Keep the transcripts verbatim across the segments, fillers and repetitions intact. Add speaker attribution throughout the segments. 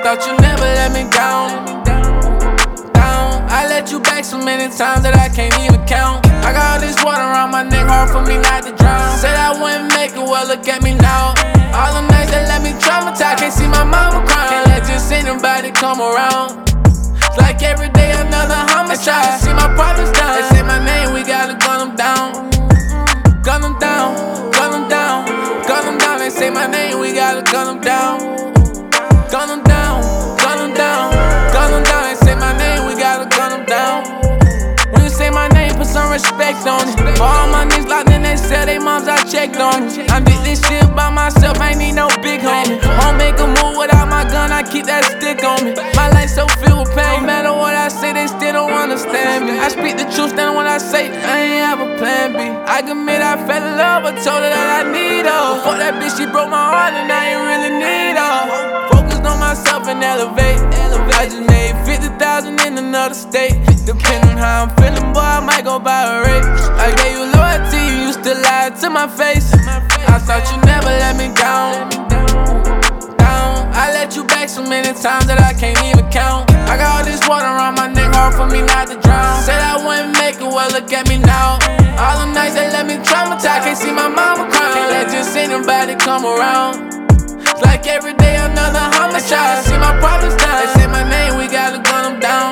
Speaker 1: thought you never let me down. Down. I let you back so many times that I can't even count. I got all this water around my neck, hard for me not to drown. Said I wouldn't make it, well look at me now. All the nights that let me traumatize, can't see my mama crying. Can't let just anybody come around. It's like every day another homicide. See my problems down. They say my name, we gotta gun them down. Gun them down, gun them down, gun them down. They say my name, we gotta gun them down. Gun them down, gun them down, gun them down. They say my name, we gotta gun them down. When you say my name, put some respect on it. For all my niggas locked in they cell, they moms I checked on it. I did this shit by myself, I ain't need no big homie. Won't make a move without my gun, I keep that stick on me. My life so filled with pain, no matter what I say, they still don't understand me. I speak the truth, stand when I say I ain't have a plan B. I admit I fell in love, but told her that I need her. Fuck that bitch, she broke my heart and I ain't really need her. Focused on myself and elevate. I just made fifty thousand in another state. Depending on how I'm feeling, boy, I might go buy a rape. I gave you loyalty, you used to lie to my face. I thought you never let me down. Down. I let you back so many times that I can't even count. I got all this water around my neck, hard for me not to drown. Said I wouldn't make it, well look at me now. All the nights that let me traumatize, can't see my mama crying. Can't let just anybody come around. It's like every day another homicide. See my problems down. They say my name, we gotta gun them down.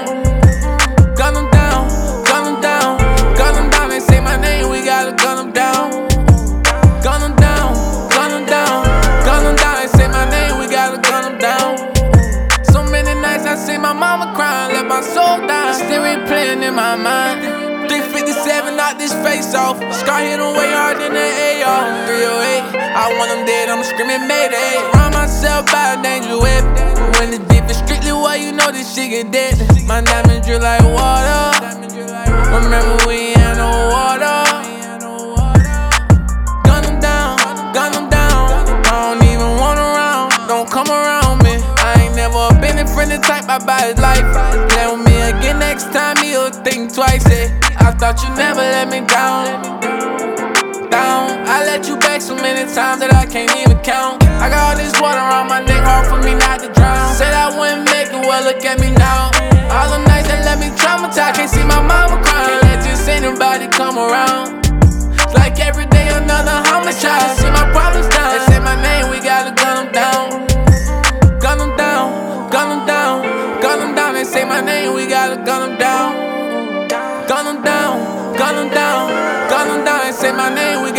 Speaker 1: Gun them down, gun them down, gun them down. They say my name, we gotta gun them down. Gun them down, gun them down, gun them down. They say my name, we gotta gun them down. So many nights I see my mama crying, let my soul down. Still replaying in my mind. three fifty-seven, knock this face off. Scar hit him way hard in the A R. three oh eight, I want him dead, I'm screaming mayday. Run myself by a dangerous weapon. When the deep is strictly what you know this shit get dead. My diamond drip like water. Remember we ain't had no water. Gun them down, gun them down. I don't even want around, don't come around me. I ain't never been a friendly type, I buy his life. Play with me again next time, he'll think twice, eh. I thought you never let me down. Down. I let you back so many times that I can't even count. I got all this water around my neck, hard for me not to drown. Said I wouldn't make it, well look at me now. All the nights that let me traumatize, can't see my mama crying. Can't let just anybody come around. It's like every day another homicide. See my problems down. They say my name, we gotta gun them down. Gun them down, gun them down, gun them down. They say my name, we gotta gun them down. Gun them down, gun them down, gun them down. They say my name, we